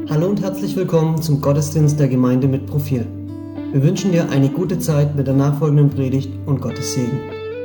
Hallo und herzlich willkommen zum Gottesdienst der Gemeinde mit Profil. Wir wünschen dir eine gute Zeit mit der nachfolgenden Predigt und Gottes Segen.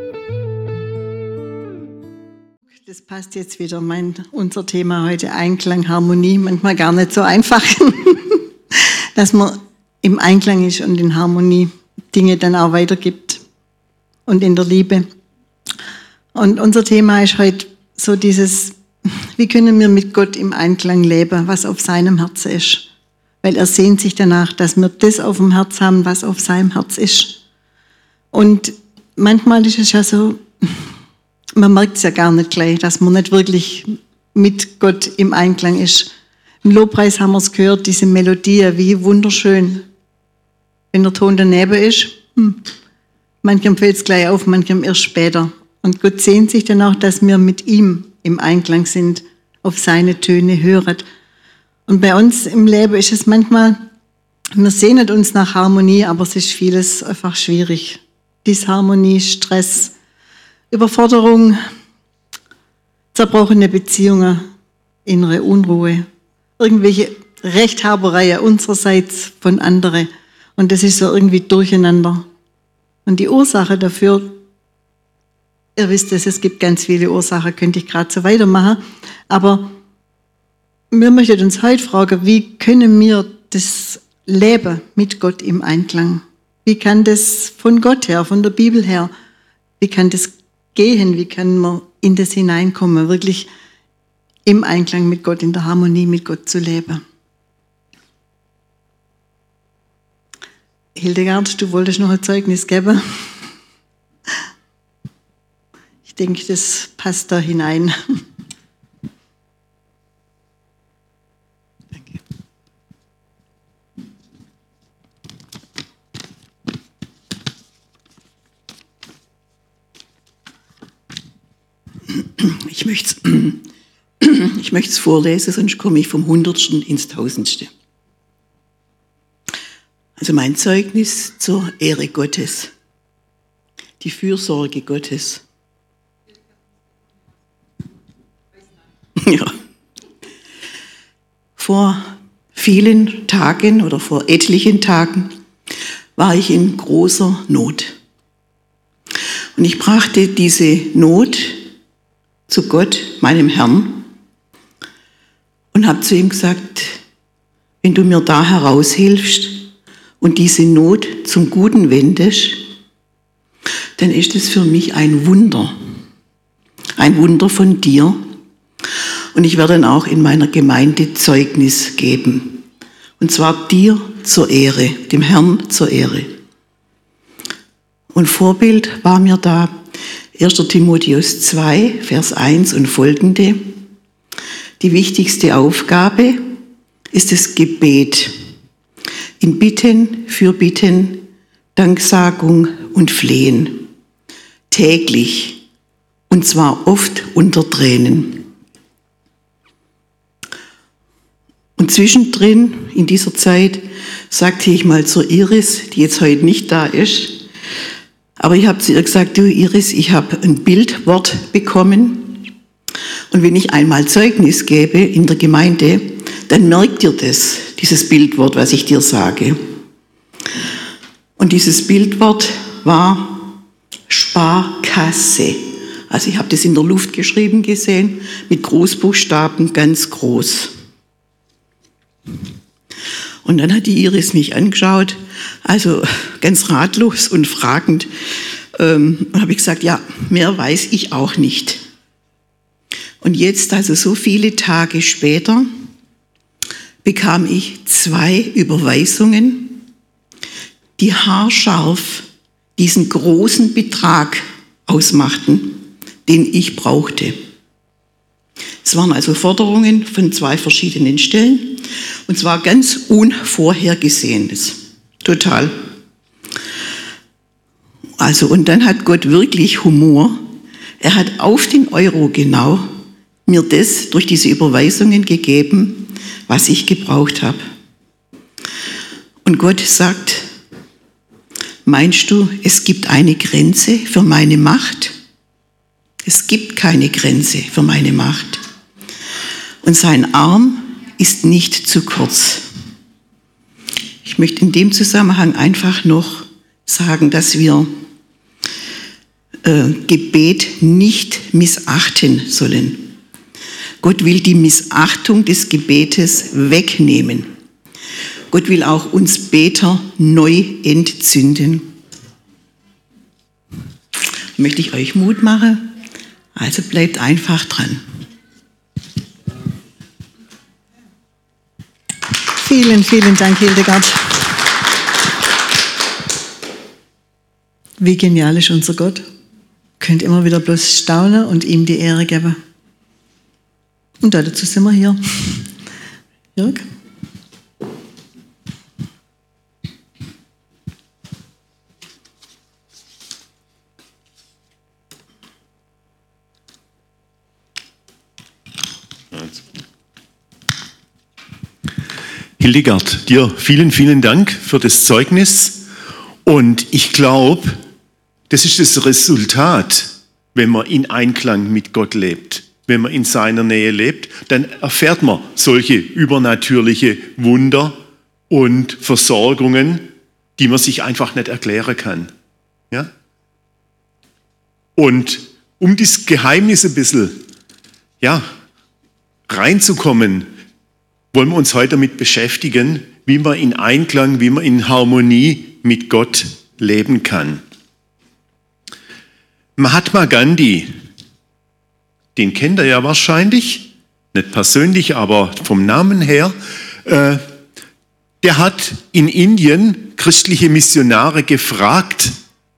Das passt jetzt wieder, unser Thema heute, Einklang, Harmonie, manchmal gar nicht so einfach, dass man im Einklang ist und in Harmonie Dinge dann auch weitergibt und in der Liebe. Und unser Thema ist heute so dieses, wie können wir mit Gott im Einklang leben, was auf seinem Herzen ist. Weil er sehnt sich danach, dass wir das auf dem Herz haben, was auf seinem Herz ist. Und manchmal ist es ja so, man merkt es ja gar nicht gleich, dass man nicht wirklich mit Gott im Einklang ist. Im Lobpreis haben wir es gehört, diese Melodie, wie wunderschön. Wenn der Ton daneben ist, manchem fällt es gleich auf, manchem erst später. Und Gott sehnt sich danach, dass wir mit ihm im Einklang sind, auf seine Töne hören. Und bei uns im Leben ist es manchmal, wir sehnen uns nach Harmonie, aber es ist vieles einfach schwierig. Disharmonie, Stress, Überforderung, zerbrochene Beziehungen, innere Unruhe, irgendwelche Rechthabereien unsererseits von anderen. Und das ist so irgendwie durcheinander. Und die Ursache dafür, ihr wisst es gibt ganz viele Ursachen, könnte ich gerade so weitermachen. Aber wir möchten uns heute fragen, wie können wir das Leben mit Gott im Einklang? Wie kann das von Gott her, von der Bibel her, wie kann das gehen? Wie kann man in das hineinkommen, wirklich im Einklang mit Gott, in der Harmonie mit Gott zu leben? Hildegard, du wolltest noch ein Zeugnis geben? Ich denke, das passt da hinein. Danke. Ich möchte es vorlesen, sonst komme ich vom Hundertsten ins Tausendste. Also mein Zeugnis zur Ehre Gottes, die Fürsorge Gottes. Ja. Vor vielen Tagen oder vor etlichen Tagen war ich in großer Not. Und ich brachte diese Not zu Gott, meinem Herrn, und habe zu ihm gesagt, wenn du mir da heraushilfst und diese Not zum Guten wendest, dann ist es für mich ein Wunder von dir. Und ich werde dann auch in meiner Gemeinde Zeugnis geben. Und zwar dir zur Ehre, dem Herrn zur Ehre. Und Vorbild war mir da 1. Timotheus 2, Vers 1 und folgende. Die wichtigste Aufgabe ist das Gebet. In Bitten, Fürbitten, Danksagung und Flehen. Täglich. Und zwar oft unter Tränen. Und zwischendrin, in dieser Zeit, sagte ich mal zur Iris, die jetzt heute nicht da ist, aber ich habe zu ihr gesagt, du Iris, ich habe ein Bildwort bekommen und wenn ich einmal Zeugnis gebe in der Gemeinde, dann merkt ihr das, dieses Bildwort, was ich dir sage. Und dieses Bildwort war Sparkasse. Also ich habe das in der Luft geschrieben gesehen, mit Großbuchstaben, ganz groß. Und dann hat die Iris mich angeschaut, also ganz ratlos und fragend. Habe ich gesagt, ja, mehr weiß ich auch nicht. Und jetzt, also so viele Tage später, bekam ich 2 Überweisungen, die haarscharf diesen großen Betrag ausmachten, den ich brauchte. Es waren also Forderungen von 2 verschiedenen Stellen, und zwar ganz Unvorhergesehenes. Total. Also, und dann hat Gott wirklich Humor. Er hat auf den Euro genau mir das durch diese Überweisungen gegeben, was ich gebraucht habe. Und Gott sagt, meinst du, es gibt eine Grenze für meine Macht? Es gibt keine Grenze für meine Macht. Und sein Arm ist nicht zu kurz. Ich möchte in dem Zusammenhang einfach noch sagen, dass wir Gebet nicht missachten sollen. Gott will die Missachtung des Gebetes wegnehmen. Gott will auch uns Beter neu entzünden. Möchte ich euch Mut machen? Also bleibt einfach dran. Vielen, vielen Dank, Hildegard. Wie genial ist unser Gott. Könnt immer wieder bloß staunen und ihm die Ehre geben. Und dazu sind wir hier. Jörg? Hildegard, dir vielen, vielen Dank für das Zeugnis. Und ich glaube, das ist das Resultat, wenn man in Einklang mit Gott lebt. Wenn man in seiner Nähe lebt, dann erfährt man solche übernatürliche Wunder und Versorgungen, die man sich einfach nicht erklären kann. Ja? Und um das Geheimnis ein bisschen reinzukommen, wollen wir uns heute damit beschäftigen, wie man in Einklang, wie man in Harmonie mit Gott leben kann. Mahatma Gandhi, den kennt ihr ja wahrscheinlich, nicht persönlich, aber vom Namen her, der hat in Indien christliche Missionare gefragt,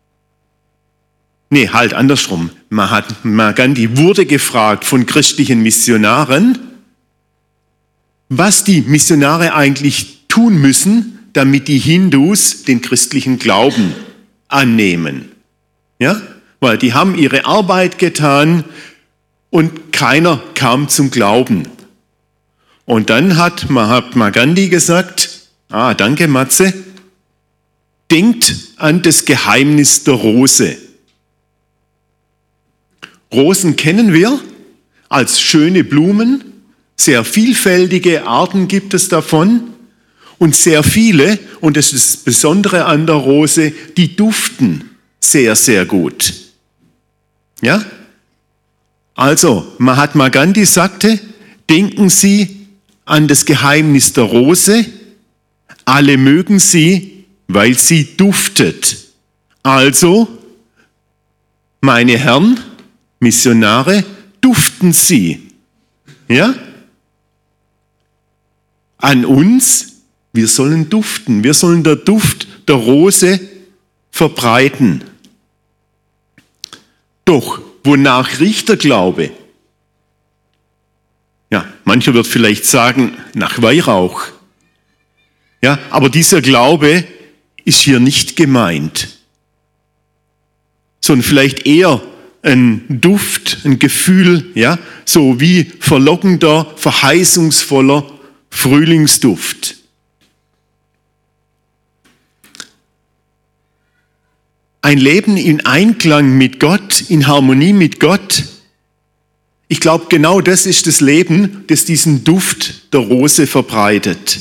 andersrum, Mahatma Gandhi wurde gefragt von christlichen Missionaren, was die Missionare eigentlich tun müssen, damit die Hindus den christlichen Glauben annehmen. Ja? Weil die haben ihre Arbeit getan und keiner kam zum Glauben. Und dann hat Mahatma Gandhi gesagt, danke Matze, denkt an das Geheimnis der Rose. Rosen kennen wir als schöne Blumen, sehr vielfältige Arten gibt es davon und sehr viele, und das ist das Besondere an der Rose, die duften sehr, sehr gut. Ja? Also, Mahatma Gandhi sagte, denken Sie an das Geheimnis der Rose, alle mögen sie, weil sie duftet. Also, meine Herren, Missionare, duften Sie. Ja? An uns, wir sollen duften, wir sollen der Duft der Rose verbreiten. Doch, wonach riecht der Glaube? Ja, mancher wird vielleicht sagen, nach Weihrauch. Ja, aber dieser Glaube ist hier nicht gemeint, sondern vielleicht eher ein Duft, ein Gefühl, ja, so wie verlockender, verheißungsvoller Frühlingsduft. Ein Leben in Einklang mit Gott, in Harmonie mit Gott, ich glaube, genau das ist das Leben, das diesen Duft der Rose verbreitet.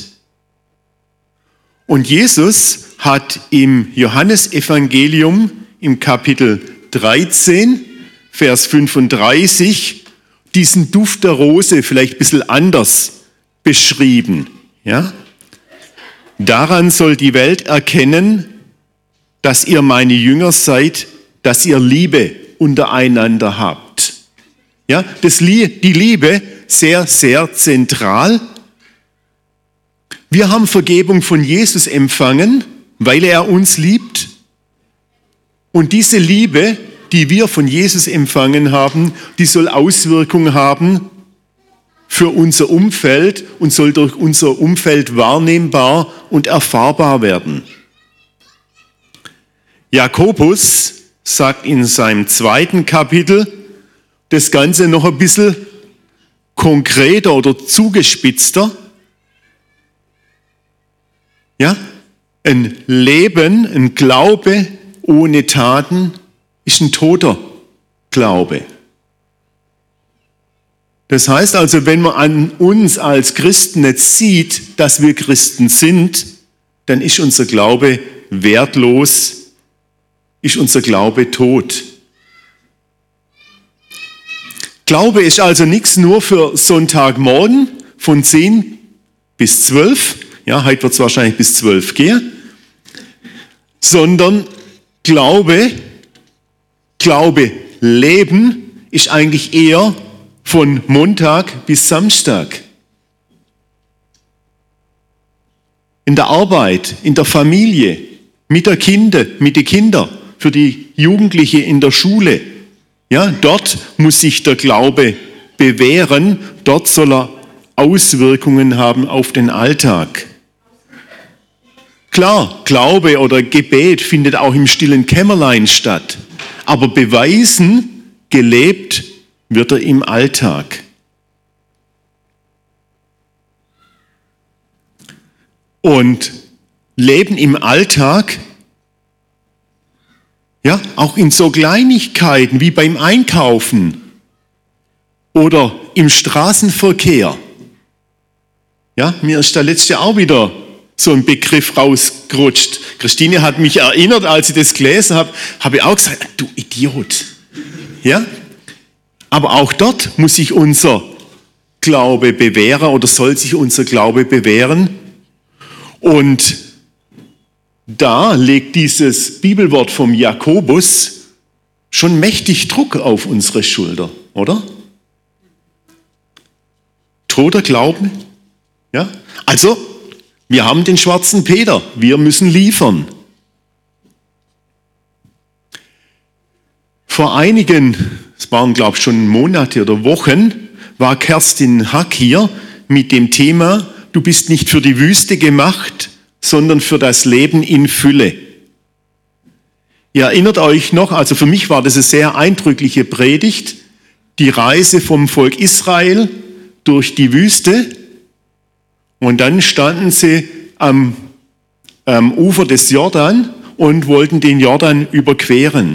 Und Jesus hat im Johannesevangelium im Kapitel 13, Vers 35, diesen Duft der Rose vielleicht ein bisschen anders beschrieben. Ja? Daran soll die Welt erkennen, dass ihr meine Jünger seid, dass ihr Liebe untereinander habt. Ja, die Liebe, sehr, sehr zentral. Wir haben Vergebung von Jesus empfangen, weil er uns liebt. Und diese Liebe, die wir von Jesus empfangen haben, die soll Auswirkungen haben für unser Umfeld und soll durch unser Umfeld wahrnehmbar und erfahrbar werden. Jakobus sagt in seinem 2. Kapitel das Ganze noch ein bisschen konkreter oder zugespitzter. Ja? Ein Leben, ein Glaube ohne Taten ist ein toter Glaube. Das heißt also, wenn man an uns als Christen nicht sieht, dass wir Christen sind, dann ist unser Glaube wertlos, ist unser Glaube tot. Glaube ist also nichts nur für Sonntagmorgen von 10 bis 12. Ja, heute wird es wahrscheinlich bis 12 gehen. Sondern Glaube leben ist eigentlich eher von Montag bis Samstag. In der Arbeit, in der Familie, mit den Kindern, für die Jugendliche in der Schule. Ja, dort muss sich der Glaube bewähren, dort soll er Auswirkungen haben auf den Alltag. Klar, Glaube oder Gebet findet auch im stillen Kämmerlein statt, aber beweisen, gelebt wird er im Alltag. Und Leben im Alltag, ja, auch in so Kleinigkeiten wie beim Einkaufen oder im Straßenverkehr. Ja, mir ist da letztes Jahr auch wieder so ein Begriff rausgerutscht. Christine hat mich erinnert, als ich das gelesen habe, habe ich auch gesagt, du Idiot. Ja? Aber auch dort muss sich unser Glaube bewähren oder soll sich unser Glaube bewähren. Und da legt dieses Bibelwort vom Jakobus schon mächtig Druck auf unsere Schulter, oder? Toter Glauben. Ja? Also, wir haben den schwarzen Peter, wir müssen liefern. Vor einigen, es waren glaube ich schon Monate oder Wochen, war Kerstin Hack hier mit dem Thema, du bist nicht für die Wüste gemacht, sondern für das Leben in Fülle. Ihr erinnert euch noch, also für mich war das eine sehr eindrückliche Predigt, die Reise vom Volk Israel durch die Wüste. Und dann standen sie am Ufer des Jordan und wollten den Jordan überqueren.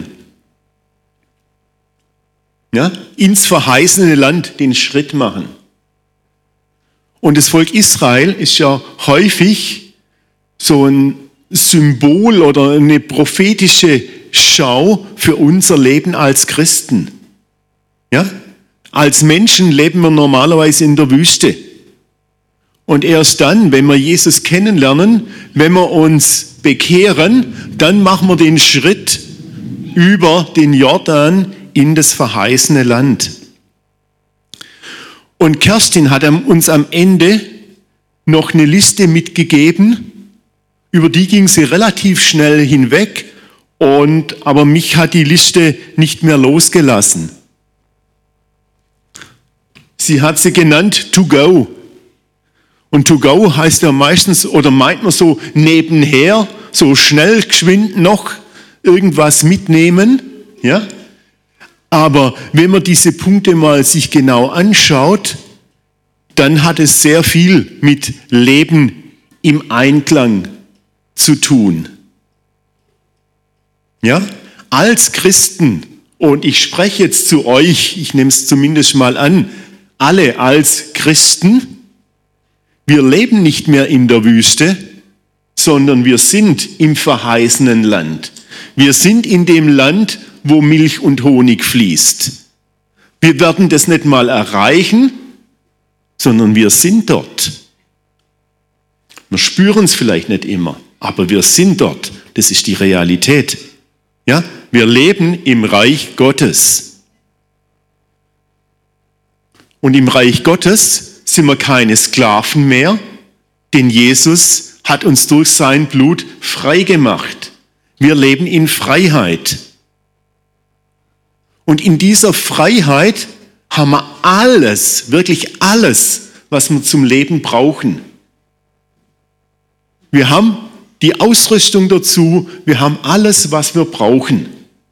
Ja, ins verheißene Land den Schritt machen. Und das Volk Israel ist ja häufig so ein Symbol oder eine prophetische Schau für unser Leben als Christen. Ja? Als Menschen leben wir normalerweise in der Wüste. Und erst dann, wenn wir Jesus kennenlernen, wenn wir uns bekehren, dann machen wir den Schritt über den Jordan in das verheißene Land. Und Kerstin hat uns am Ende noch eine Liste mitgegeben, über die ging sie relativ schnell hinweg, aber mich hat die Liste nicht mehr losgelassen. Sie hat sie genannt To Go. Und To Go heißt ja meistens, oder meint man so nebenher, so schnell, geschwind noch irgendwas mitnehmen. Ja? Aber wenn man diese Punkte mal sich genau anschaut, dann hat es sehr viel mit Leben im Einklang zu tun. Ja? Als Christen, und ich spreche jetzt zu euch, ich nehme es zumindest mal an, alle als Christen, wir leben nicht mehr in der Wüste, sondern wir sind im verheißenen Land. Wir sind in dem Land, wo Milch und Honig fließt. Wir werden das nicht mal erreichen, sondern wir sind dort. Wir spüren es vielleicht nicht immer, aber wir sind dort. Das ist die Realität. Ja? Wir leben im Reich Gottes. Und im Reich Gottes sind wir keine Sklaven mehr, denn Jesus hat uns durch sein Blut frei gemacht. Wir leben in Freiheit. Und in dieser Freiheit haben wir alles, wirklich alles, was wir zum Leben brauchen. Wir haben die Ausrüstung dazu, wir haben alles, was wir brauchen.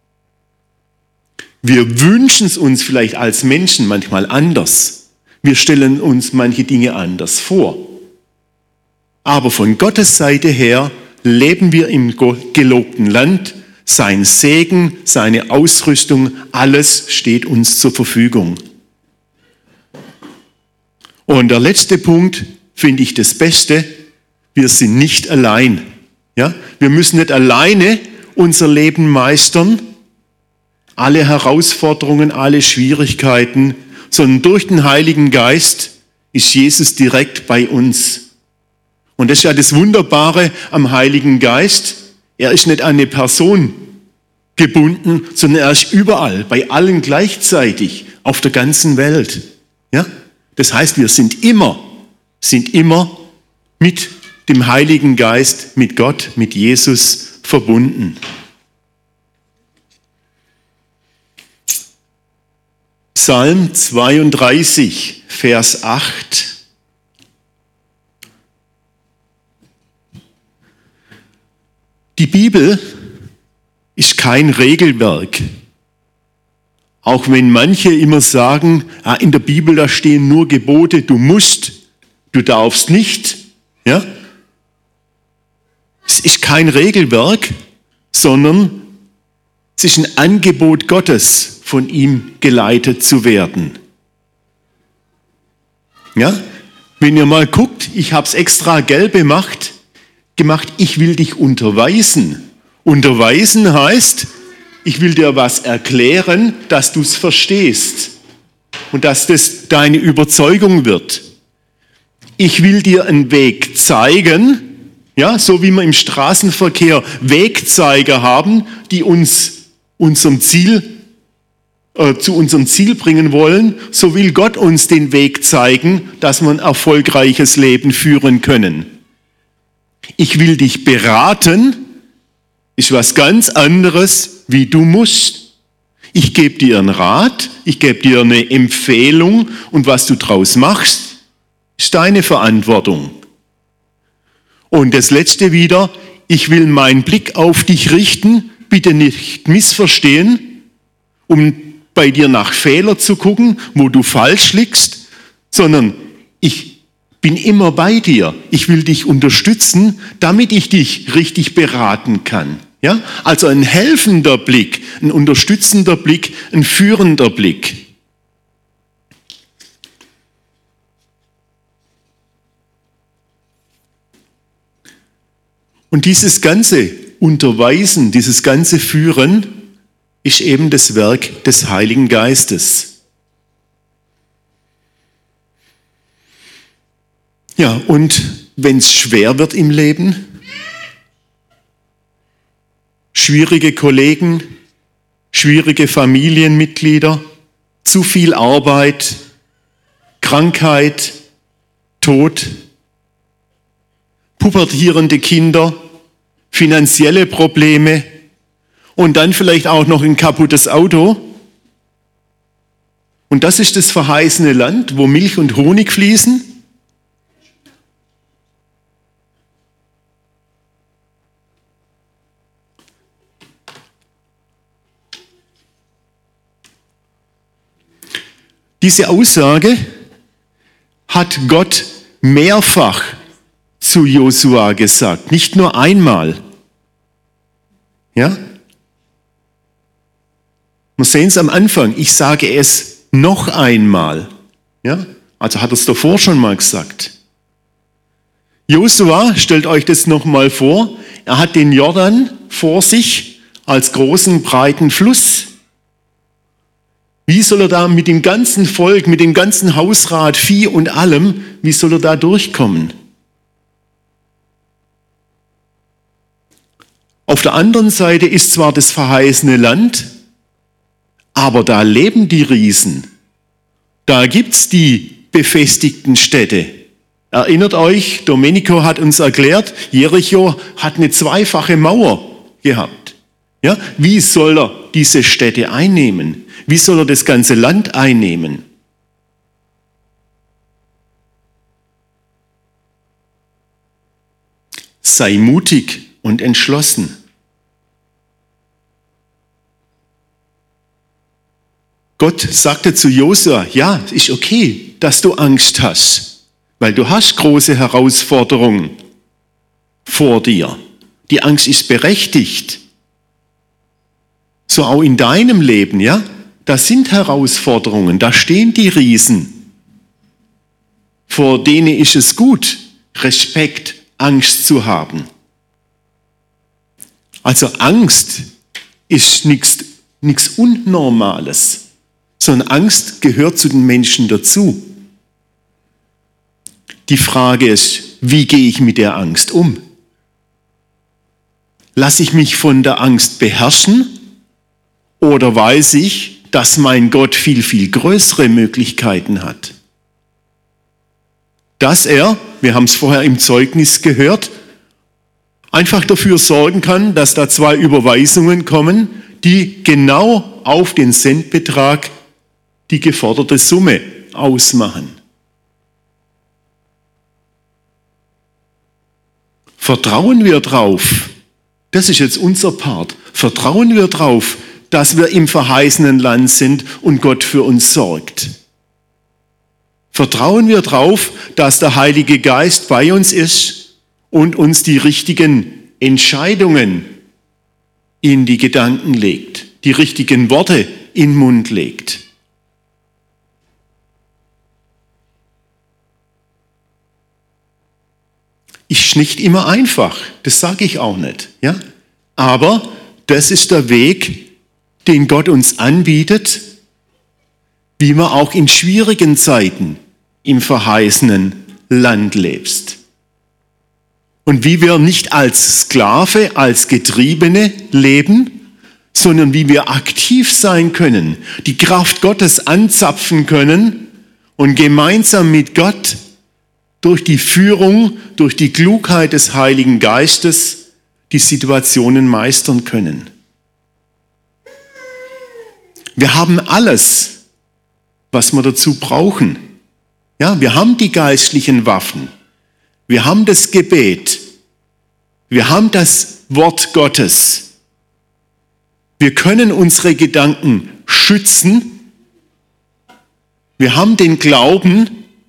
Wir wünschen es uns vielleicht als Menschen manchmal anders. Wir stellen uns manche Dinge anders vor. Aber von Gottes Seite her leben wir im gelobten Land. Sein Segen, seine Ausrüstung, alles steht uns zur Verfügung. Und der letzte Punkt finde ich das Beste. Wir sind nicht allein. Ja? Wir müssen nicht alleine unser Leben meistern, alle Herausforderungen, alle Schwierigkeiten, sondern durch den Heiligen Geist ist Jesus direkt bei uns. Und das ist ja das Wunderbare am Heiligen Geist. Er ist nicht an eine Person gebunden, sondern er ist überall, bei allen gleichzeitig, auf der ganzen Welt. Ja? Das heißt, wir sind immer mit dem Heiligen Geist, mit Gott, mit Jesus verbunden. Psalm 32, Vers 8. Die Bibel ist kein Regelwerk. Auch wenn manche immer sagen, in der Bibel da stehen nur Gebote, du musst, du darfst nicht. Ja? Es ist kein Regelwerk, sondern es ist ein Angebot Gottes, von ihm geleitet zu werden. Ja? Wenn ihr mal guckt, ich habe es extra gelb gemacht, ich will dich unterweisen. Unterweisen heißt, ich will dir was erklären, dass du es verstehst und dass das deine Überzeugung wird. Ich will dir einen Weg zeigen, ja, so wie wir im Straßenverkehr Wegzeiger haben, die uns zu unserem Ziel bringen wollen, so will Gott uns den Weg zeigen, dass wir ein erfolgreiches Leben führen können. Ich will dich beraten, ist was ganz anderes, wie du musst. Ich gebe dir einen Rat, ich gebe dir eine Empfehlung und was du draus machst, ist deine Verantwortung. Und das Letzte wieder, ich will meinen Blick auf dich richten, bitte nicht missverstehen, um bei dir nach Fehlern zu gucken, wo du falsch liegst, sondern ich bin immer bei dir. Ich will dich unterstützen, damit ich dich richtig beraten kann. Ja? Also ein helfender Blick, ein unterstützender Blick, ein führender Blick. Und dieses ganze Unterweisen, dieses ganze Führen ist eben das Werk des Heiligen Geistes. Ja, und wenn es schwer wird im Leben, schwierige Kollegen, schwierige Familienmitglieder, zu viel Arbeit, Krankheit, Tod, pubertierende Kinder, finanzielle Probleme und dann vielleicht auch noch ein kaputtes Auto. Und das ist das verheißene Land, wo Milch und Honig fließen. Diese Aussage hat Gott mehrfach zu Josua gesagt, nicht nur einmal. Ja? Wir sehen es am Anfang, ich sage es noch einmal. Ja? Also hat er es davor schon mal gesagt. Josua, stellt euch das nochmal vor, er hat den Jordan vor sich als großen, breiten Fluss. Wie soll er da mit dem ganzen Volk, mit dem ganzen Hausrat, Vieh und allem, wie soll er da durchkommen? Auf der anderen Seite ist zwar das verheißene Land, aber da leben die Riesen. Da gibt's die befestigten Städte. Erinnert euch, Domenico hat uns erklärt, Jericho hat eine zweifache Mauer gehabt. Ja? Wie soll er diese Städte einnehmen? Wie soll er das ganze Land einnehmen? Sei mutig und entschlossen. Gott sagte zu Josua, ja, ist okay, dass du Angst hast, weil du hast große Herausforderungen vor dir. Die Angst ist berechtigt. So auch in deinem Leben, ja? Da sind Herausforderungen, da stehen die Riesen. vor denen ist es gut, Respekt, Angst zu haben. Also Angst ist nichts Unnormales, sondern Angst gehört zu den Menschen dazu. Die Frage ist, wie gehe ich mit der Angst um? Lasse ich mich von der Angst beherrschen oder weiß ich, dass mein Gott viel, viel größere Möglichkeiten hat? Dass er, wir haben es vorher im Zeugnis gehört, einfach dafür sorgen kann, dass da 2 Überweisungen kommen, die genau auf den Centbetrag die geforderte Summe ausmachen. Vertrauen wir drauf, das ist jetzt unser Part, vertrauen wir drauf, dass wir im verheißenen Land sind und Gott für uns sorgt. Vertrauen wir drauf, dass der Heilige Geist bei uns ist und uns die richtigen Entscheidungen in die Gedanken legt, die richtigen Worte in den Mund legt. Ist nicht immer einfach, das sage ich auch nicht, ja? Aber das ist der Weg, den Gott uns anbietet, wie man auch in schwierigen Zeiten im verheißenen Land lebst. Und wie wir nicht als Sklave, als Getriebene leben, sondern wie wir aktiv sein können, die Kraft Gottes anzapfen können und gemeinsam mit Gott durch die Führung, durch die Klugheit des Heiligen Geistes die Situationen meistern können. Wir haben alles, was wir dazu brauchen. Ja, wir haben die geistlichen Waffen. Wir haben das Gebet. Wir haben das Wort Gottes. Wir können unsere Gedanken schützen. Wir haben den Glauben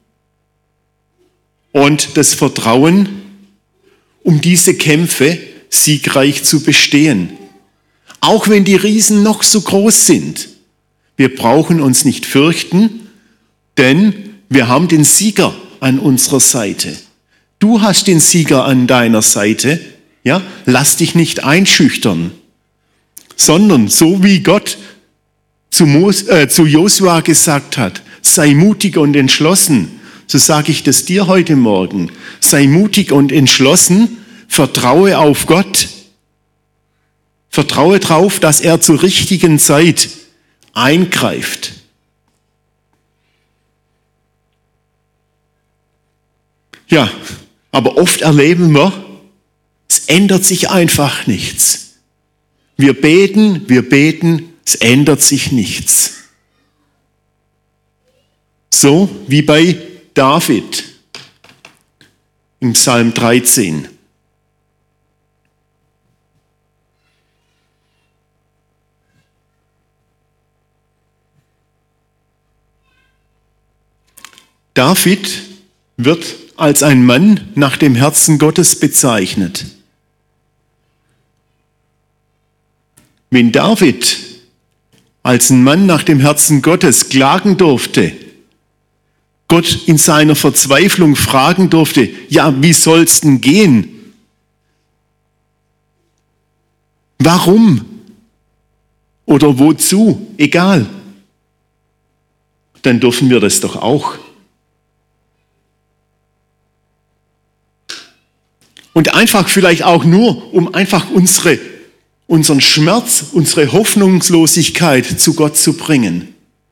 und das Vertrauen, um diese Kämpfe siegreich zu bestehen. Auch wenn die Riesen noch so groß sind. Wir brauchen uns nicht fürchten, denn wir haben den Sieger an unserer Seite. Du hast den Sieger an deiner Seite, ja? Lass dich nicht einschüchtern, sondern so wie Gott zu Josua gesagt hat, sei mutig und entschlossen, so sage ich das dir heute Morgen. Sei mutig und entschlossen, vertraue auf Gott, vertraue darauf, dass er zur richtigen Zeit eingreift. Ja, aber oft erleben wir, es ändert sich einfach nichts. Wir beten, es ändert sich nichts. So wie bei David im Psalm 13. David wird als ein Mann nach dem Herzen Gottes bezeichnet. Wenn David als ein Mann nach dem Herzen Gottes klagen durfte, Gott in seiner Verzweiflung fragen durfte, ja, wie soll's denn gehen? Warum? Oder wozu? Egal. Dann dürfen wir das doch auch. Und einfach vielleicht auch nur, um einfach unseren Schmerz, unsere Hoffnungslosigkeit zu Gott zu bringen.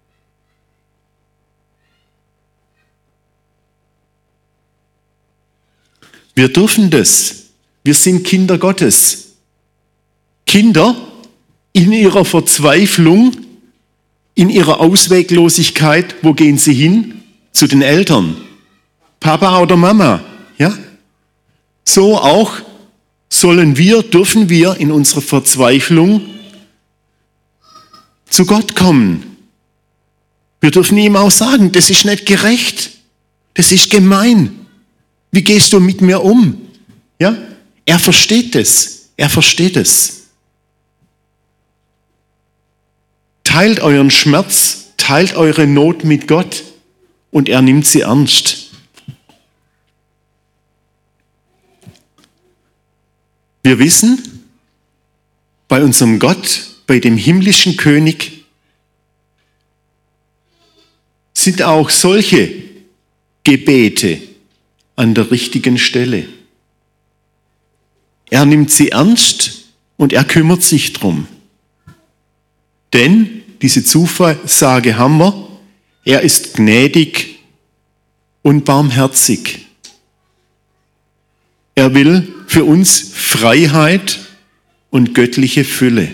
Wir dürfen das. Wir sind Kinder Gottes. Kinder in ihrer Verzweiflung, in ihrer Ausweglosigkeit, wo gehen sie hin? Zu den Eltern. Papa oder Mama, ja? So auch dürfen wir in unserer Verzweiflung zu Gott kommen. Wir dürfen ihm auch sagen, das ist nicht gerecht, das ist gemein. Wie gehst du mit mir um? Ja? Er versteht es. Teilt euren Schmerz, teilt eure Not mit Gott und er nimmt sie ernst. Wir wissen, bei unserem Gott, bei dem himmlischen König, sind auch solche Gebete an der richtigen Stelle. Er nimmt sie ernst und er kümmert sich drum. Denn, diese Zusage haben wir, er ist gnädig und barmherzig. Er will für uns Freiheit und göttliche Fülle.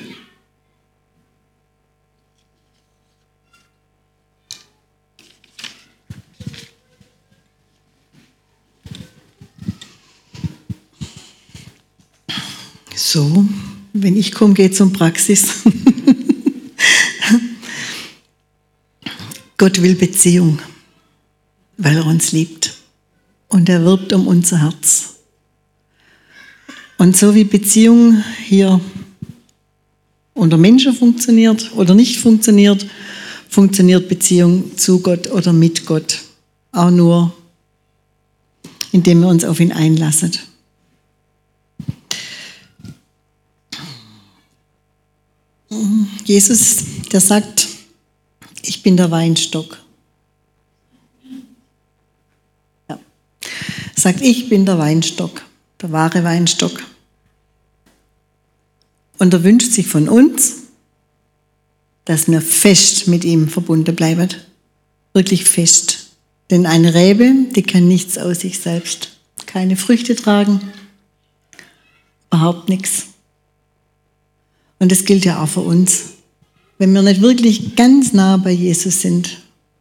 So, wenn ich komme, geht es um Praxis. Gott will Beziehung, weil er uns liebt. Und er wirbt um unser Herz. Und so wie Beziehung hier unter Menschen funktioniert oder nicht funktioniert, funktioniert Beziehung zu Gott oder mit Gott. Auch nur, indem wir uns auf ihn einlassen. Jesus, der sagt, ich bin der Weinstock. Ja. Er sagt, ich bin der Weinstock, der wahre Weinstock. Und er wünscht sich von uns, dass wir fest mit ihm verbunden bleiben. Wirklich fest. Denn eine Rebe, die kann nichts aus sich selbst. Keine Früchte tragen, überhaupt nichts. Und das gilt ja auch für uns. Wenn wir nicht wirklich ganz nah bei Jesus sind,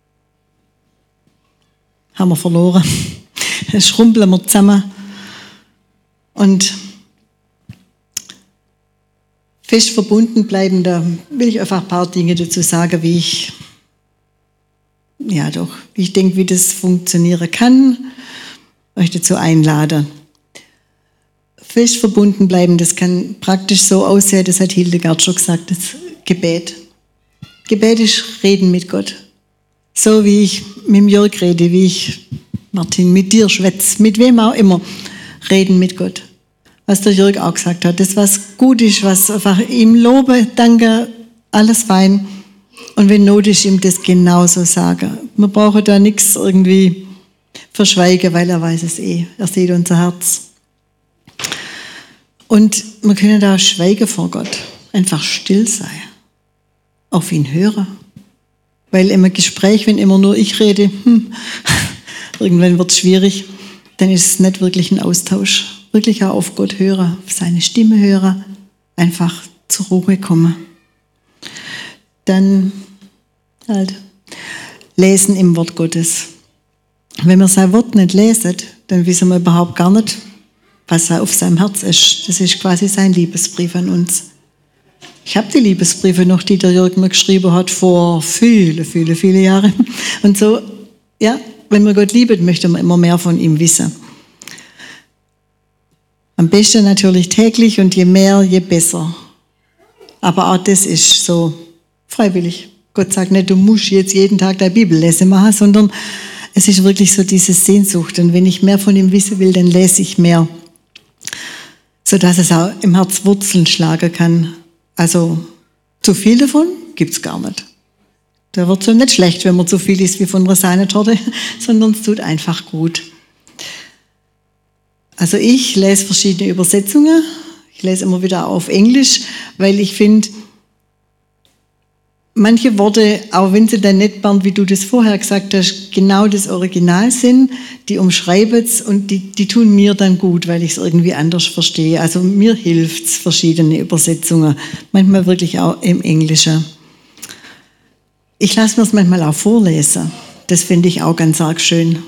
haben wir verloren. Dann schrumpeln wir zusammen. Und fest verbunden bleiben, da will ich einfach ein paar Dinge dazu sagen, wie ich denke, wie das funktionieren kann, euch dazu einladen. Fest verbunden bleiben, das kann praktisch so aussehen, das hat Hildegard schon gesagt, das Gebet. Gebet ist Reden mit Gott. So wie ich mit dem Jörg rede, wie ich, Martin, mit dir schwätze, mit wem auch immer, reden mit Gott. Was der Jörg auch gesagt hat, das was gut ist, was einfach ihm lobe, danke, alles fein. Und wenn Not ist, ihm das genauso sagen. Wir brauchen da nichts irgendwie verschweigen, weil er weiß es eh. Er sieht unser Herz. Und wir können da schweigen vor Gott. Einfach still sein. Auf ihn hören. Weil im Gespräch, wenn immer nur ich rede, irgendwann wird es schwierig, dann ist es nicht wirklich ein Austausch. Wirklich auch auf Gott hören, auf seine Stimme hören, einfach zur Ruhe kommen. Dann halt lesen im Wort Gottes. Wenn wir sein Wort nicht lesen, dann wissen wir überhaupt gar nicht, was auf seinem Herz ist. Das ist quasi sein Liebesbrief an uns. Ich habe die Liebesbriefe noch, die der Jörg mir geschrieben hat, vor viele, viele, viele Jahren. Und so, ja, wenn man Gott liebt, möchte man immer mehr von ihm wissen. Am besten natürlich täglich und je mehr, je besser. Aber auch das ist so freiwillig. Gott sagt nicht, du musst jetzt jeden Tag deine Bibellese machen, sondern es ist wirklich so diese Sehnsucht. Und wenn ich mehr von ihm wissen will, dann lese ich mehr. Sodass es auch im Herz Wurzeln schlagen kann. Also zu viel davon gibt es gar nicht. Da wird es ja nicht schlecht, wenn man zu viel isst wie von einer Sahnetorte, sondern es tut einfach gut. Also ich lese verschiedene Übersetzungen. Ich lese immer wieder auf Englisch, weil ich finde, manche Worte, auch wenn sie dann nicht, Bernd, wie du das vorher gesagt hast, genau das Original sind, die umschreiben es und die tun mir dann gut, weil ich es irgendwie anders verstehe. Also mir hilft es, verschiedene Übersetzungen, manchmal wirklich auch im Englischen. Ich lasse mir es manchmal auch vorlesen. Das finde ich auch ganz arg schön.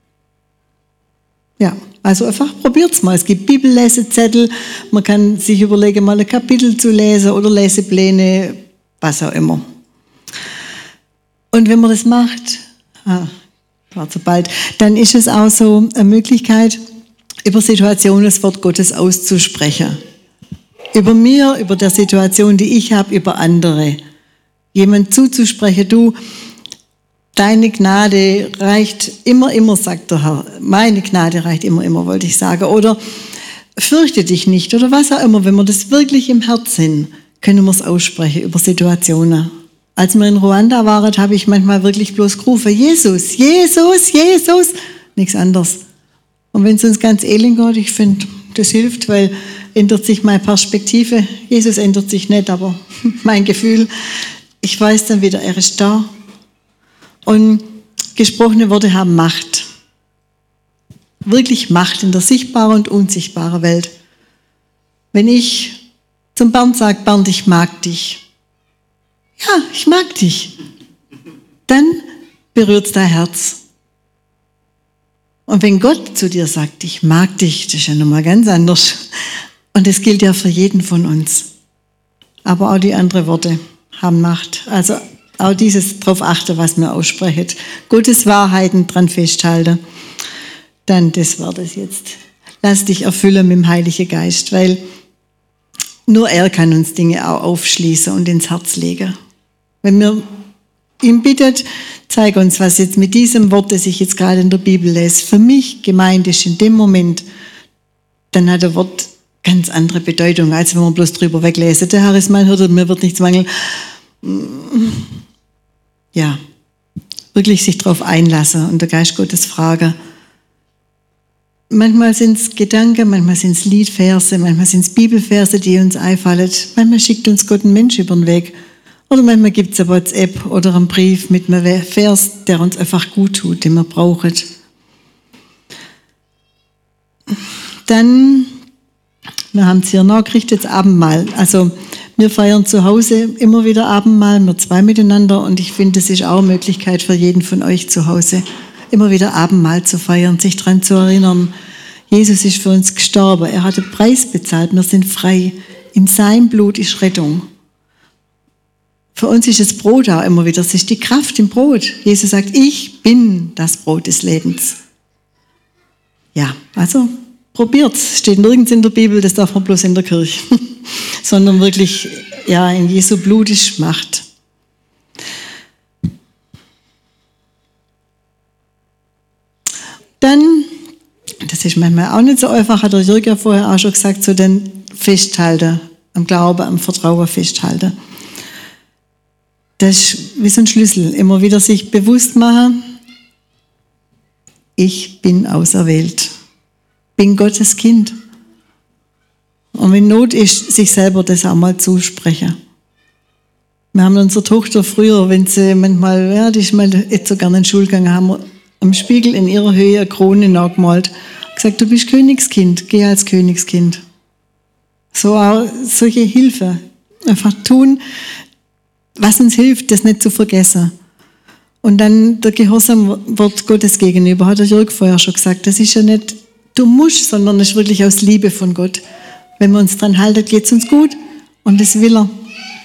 Ja, also einfach probiert's mal. Es gibt Bibellesezettel, man kann sich überlegen, mal ein Kapitel zu lesen oder Lesepläne, was auch immer. Und wenn man das macht, war zu bald, dann ist es auch so eine Möglichkeit, über Situationen das Wort Gottes auszusprechen. Über mir, über der Situation, die ich habe, über andere. Jemand zuzusprechen, du, deine Gnade reicht immer, sagt der Herr. Meine Gnade reicht immer, wollte ich sagen. Oder fürchte dich nicht oder was auch immer, wenn wir das wirklich im Herzen, können wir es aussprechen über Situationen. Als wir in Ruanda waren, habe ich manchmal wirklich bloß gerufen, Jesus, Jesus, Jesus, nichts anderes. Und wenn es uns ganz elend geht, ich finde, das hilft, weil ändert sich meine Perspektive. Jesus ändert sich nicht, aber mein Gefühl, ich weiß dann wieder, er ist da. Und gesprochene Worte haben Macht. Wirklich Macht in der sichtbaren und unsichtbaren Welt. Wenn ich zum Bernd sage, Bernd, ich mag dich. Ja, ich mag dich. Dann berührt es dein Herz. Und wenn Gott zu dir sagt, ich mag dich, das ist ja nochmal ganz anders. Und das gilt ja für jeden von uns. Aber auch die anderen Worte haben Macht. Also auch dieses darauf achten, was wir aussprechen. Gottes Wahrheiten dran festhalten. Dann, das war das jetzt. Lass dich erfüllen mit dem Heiligen Geist, weil nur er kann uns Dinge auch aufschließen und ins Herz legen. Wenn wir ihn bittet, zeig uns, was jetzt mit diesem Wort, das ich jetzt gerade in der Bibel lese, für mich gemeint ist in dem Moment, dann hat das Wort ganz andere Bedeutung, als wenn man bloß drüber weglesen. Der Herr ist mein Hirte, mir wird nichts mangeln. Ja, wirklich sich darauf einlassen und der Geist Gottes fragen. Manchmal sind es Gedanken, manchmal sind es Liedverse, manchmal sind es Bibelverse, die uns einfallen. Manchmal schickt uns Gott einen Mensch über den Weg. Oder manchmal gibt es eine WhatsApp oder einen Brief mit einem Vers, der uns einfach gut tut, den wir brauchen. Dann, wir haben es hier nachgerichtet, das Abendmahl. Also wir feiern zu Hause immer wieder Abendmahl, wir zwei miteinander. Und ich finde, das ist auch eine Möglichkeit für jeden von euch zu Hause, immer wieder Abendmahl zu feiern, sich daran zu erinnern, Jesus ist für uns gestorben, er hat den Preis bezahlt, wir sind frei. In seinem Blut ist Rettung. Für uns ist das Brot auch immer wieder, es ist die Kraft im Brot. Jesus sagt, ich bin das Brot des Lebens. Ja, also probiert's. Steht nirgends in der Bibel, das darf man bloß in der Kirche. Sondern wirklich, ja, in Jesu Blut ist Macht. Dann, das ist manchmal auch nicht so einfach, hat der Jürg ja vorher auch schon gesagt, so dann festhalten, am Glauben, am Vertrauen festhalten. Das ist wie so ein Schlüssel, immer wieder sich bewusst machen, ich bin auserwählt, bin Gottes Kind. Und wenn Not ist, sich selber das auch mal zusprechen. Wir haben unsere Tochter früher, wenn sie manchmal, ja, die ist mal nicht so gerne in die Schule gegangen, haben wir am Spiegel in ihrer Höhe eine Krone nachgemalt. Gesagt, du bist Königskind, geh als Königskind. So auch solche Hilfe. Einfach tun, was uns hilft, das nicht zu vergessen. Und dann der Gehorsam wird Gottes gegenüber, hat der Jörg vorher schon gesagt. Das ist ja nicht, du musst, sondern das ist wirklich aus Liebe von Gott. Wenn wir uns dran halten, geht es uns gut und das will er.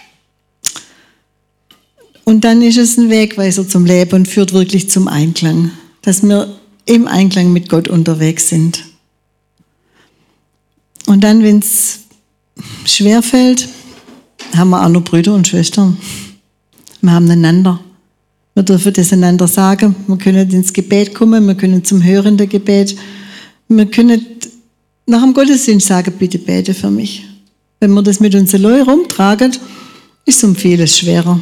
Und dann ist es ein Wegweiser zum Leben und führt wirklich zum Einklang, dass wir im Einklang mit Gott unterwegs sind. Und dann, wenn es schwerfällt, haben wir auch noch Brüder und Schwestern. Wir haben einander. Wir dürfen das einander sagen. Wir können ins Gebet kommen, wir können zum hörenden Gebet. Wir können nach dem Gottesdienst sagen, bitte bete für mich. Wenn wir das mit unseren Leuten rumtragen, ist es um vieles schwerer.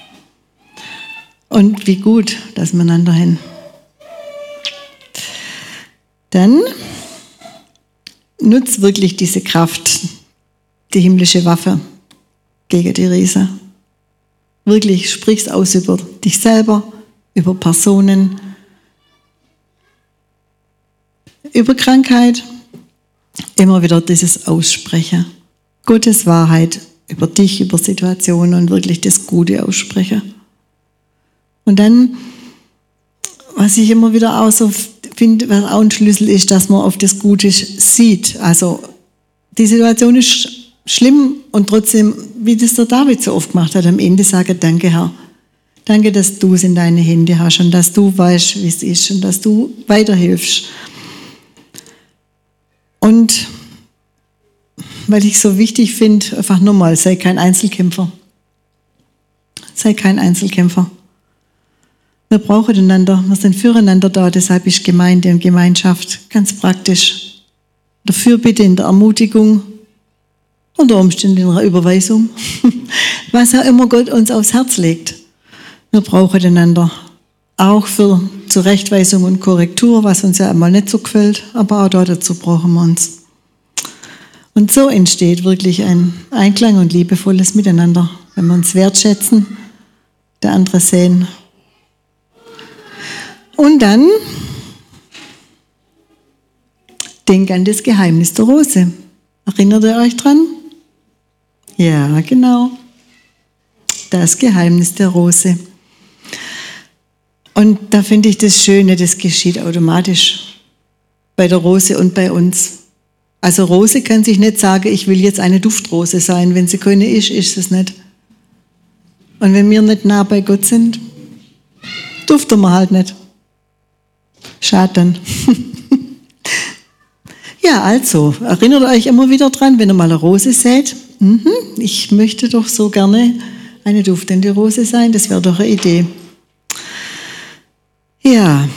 Und wie gut, dass wir einander haben. Dann nutzt wirklich diese Kraft, die himmlische Waffe gegen die Riesen. Wirklich, sprich's aus über dich selber, über Personen, über Krankheit. Immer wieder dieses Aussprechen. Gottes Wahrheit über dich, über Situationen und wirklich das Gute aussprechen. Und dann, was ich immer wieder auch so finde, was auch ein Schlüssel ist, dass man auf das Gute sieht. Also die Situation ist schlimm und trotzdem, wie das der David so oft gemacht hat, am Ende sage, danke Herr. Danke, dass du es in deine Hände hast und dass du weißt, wie es ist und dass du weiterhilfst. Und weil ich so wichtig finde, einfach nochmal, sei kein Einzelkämpfer. Sei kein Einzelkämpfer. Wir brauchen einander, wir sind füreinander da, deshalb ist Gemeinde und Gemeinschaft ganz praktisch. der Fürbitte, in der Ermutigung, unter Umständen in einer Überweisung, was auch immer Gott uns aufs Herz legt. Wir brauchen einander, auch für Zurechtweisung und Korrektur, was uns ja einmal nicht so gefällt, aber auch dazu brauchen wir uns. Und so entsteht wirklich ein Einklang und liebevolles Miteinander, wenn wir uns wertschätzen, der andere sehen. Und dann denk an das Geheimnis der Rose. Erinnert ihr euch dran? Ja, genau. Das Geheimnis der Rose. Und da finde ich das Schöne, das geschieht automatisch bei der Rose und bei uns. Also Rose kann sich nicht sagen, ich will jetzt eine Duftrose sein. Wenn sie keine ist, ist es nicht. Und wenn wir nicht nah bei Gott sind, duften wir halt nicht. Schade dann. Ja, also, erinnert euch immer wieder dran, wenn ihr mal eine Rose seht, ich möchte doch so gerne eine duftende Rose sein, das wäre doch eine Idee. Ja,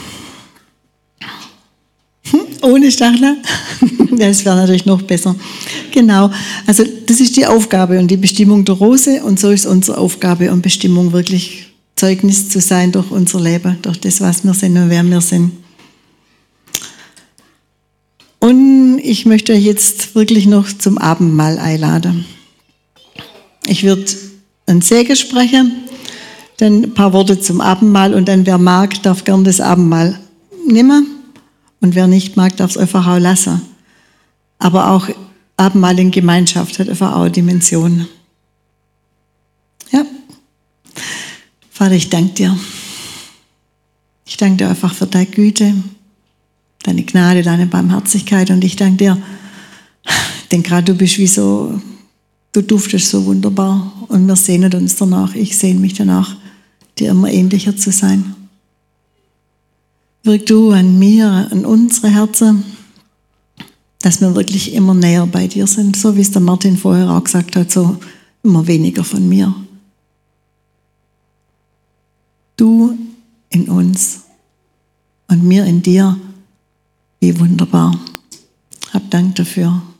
ohne Stachler, das wäre natürlich noch besser. Genau, also das ist die Aufgabe und die Bestimmung der Rose und so ist unsere Aufgabe und Bestimmung wirklich Zeugnis zu sein durch unser Leben, durch das, was wir sind und wer wir sind. Und ich möchte euch jetzt wirklich noch zum Abendmahl einladen. Ich würde einen Segen sprechen, dann ein paar Worte zum Abendmahl und dann wer mag, darf gern das Abendmahl nehmen und wer nicht mag, darf es einfach auch lassen. Aber auch Abendmahl in Gemeinschaft hat einfach auch eine Dimension. Ja. Vater, ich danke dir. Ich danke dir einfach für deine Güte, deine Gnade, deine Barmherzigkeit und ich danke dir, denn gerade du bist wie so, du duftest so wunderbar und wir sehnen uns danach, ich sehne mich danach, dir immer ähnlicher zu sein. Wirk du an mir, an unsere Herzen, dass wir wirklich immer näher bei dir sind, so wie es der Martin vorher auch gesagt hat, so immer weniger von mir. Du in uns und mir in dir. Wie wunderbar. Hab Dank dafür.